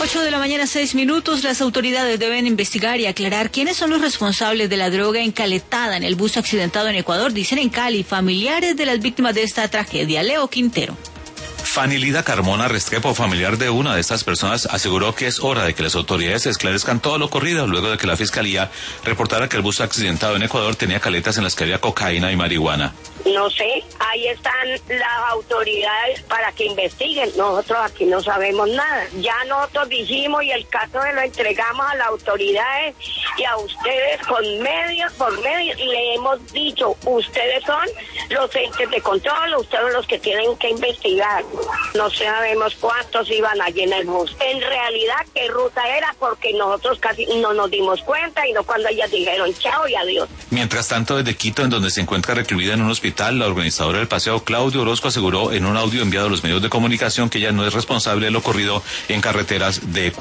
8:06 a.m. Las autoridades deben investigar y aclarar quiénes son los responsables de la droga encaletada en el bus accidentado en Ecuador, dicen en Cali familiares de las víctimas de esta tragedia. Leo Quintero. Fanny Lida Carmona Restrepo, familiar de una de estas personas, aseguró que es hora de que las autoridades esclarezcan todo lo ocurrido luego de que la fiscalía reportara que el bus accidentado en Ecuador tenía caletas en las que había cocaína y marihuana. No sé, ahí están las autoridades para que investiguen. Nosotros aquí no sabemos nada. Ya nosotros dijimos y el caso se lo entregamos a las autoridades y a ustedes por medio le hemos dicho, ustedes son los entes de control, ustedes son los que tienen que investigar. No sabemos cuántos iban allí en el bus. En realidad, qué ruta era, porque nosotros casi no nos dimos cuenta y no cuando ellas dijeron chao y adiós. Mientras tanto, desde Quito, en donde se encuentra recluida en un hospital, la organizadora del paseo, Claudia Orozco, aseguró en un audio enviado a los medios de comunicación que ella no es responsable de lo ocurrido en carreteras de Ecuador.